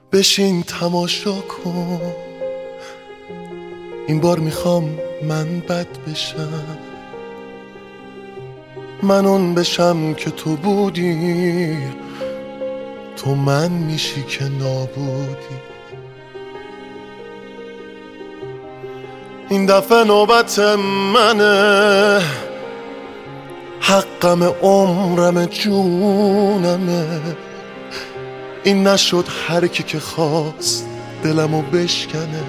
بشین تماشا کن، این بار میخوام من بد بشم، من اون بشم که تو بودی، تو من میشی که نابودی. این دفعه نوبت منه، حقم عمرم جونمه، این نشد هر کی که خواست دلمو بشکنه،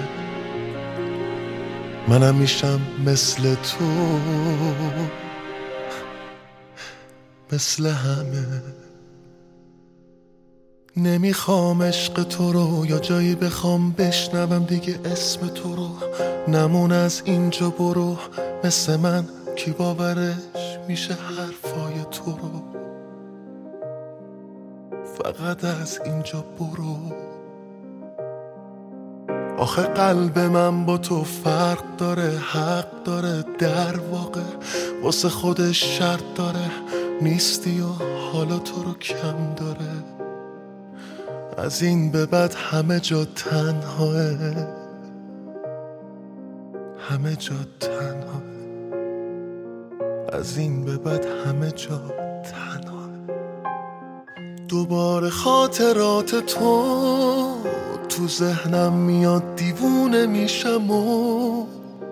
منم میشم مثل تو، مثل همه. نمیخوام عشق تو رو یا جایی بخوام بشنوم دیگه اسم تو رو، نمون از اینجا برو، مثل من کی باورش میشه حرفای تو رو، فقط از اینجا برو. آخه قلب من با تو فرق داره، حق داره، در واقع واسه خودش شرط داره، نیستی و حالا تو رو کم داره، از این به بعد همه جا تنهاه، همه جا تنهاه، از این به بعد همه جا تنهاه. دوباره خاطرات تو ذهنم میاد، دیوونه میشم و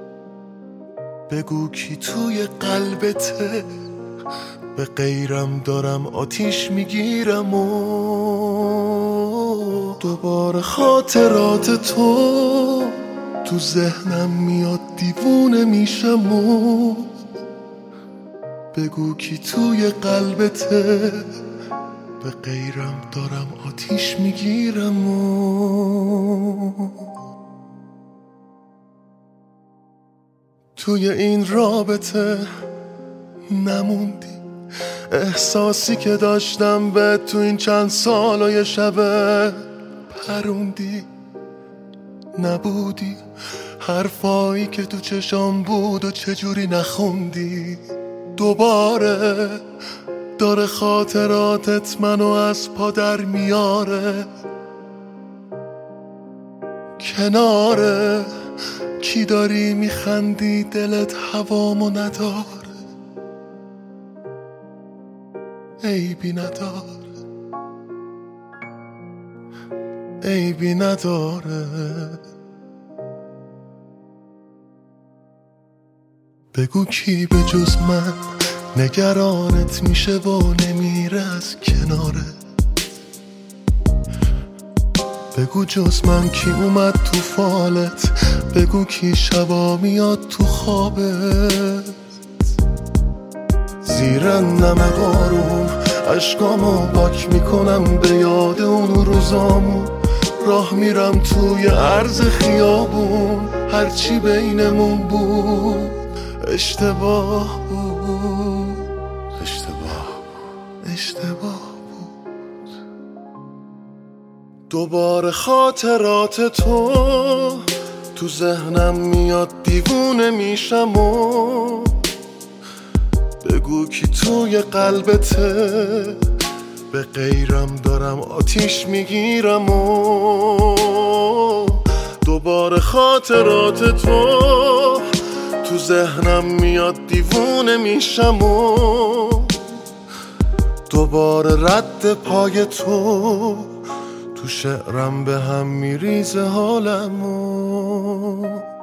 بگو کی توی قلبته، به غیرم دارم آتیش میگیرم و دوباره خاطرات تو ذهنم میاد، دیوونه میشم و بگو کی توی قلبته، به غیرم دارم آتیش میگیرم و توی این رابطه نموندی، احساسی که داشتم به تو این چند سالای شبه پروندی، نبودی حرفایی که تو چشام بود و چجوری نخوندی. دوباره داره خاطراتت منو از پا در میاره، کناره کی داری میخندی دلت هوامو نداره، عیبی نداره، عیبی نداره. بگو کی به جز من نگرانت میشه و نمیره از کناره، بگو جز من کی اومد تو فالت، بگو کی شبا میاد تو خوابت، زیر نم بارون اشکامو پاک میکنم به یاد اون روزامون، راه میرم توی عرض خیابون، هرچی بینمون بود اشتباه بود، اشتباه بود. دوباره خاطرات تو ذهنم میاد، دیوونه میشم و بگو کی توی قلبته، به غیرم دارم آتیش میگیرم و دوباره خاطرات تو ذهنم میاد، دیوونه میشم و دوباره رد پای تو شعرم به هم میریزه حالمو.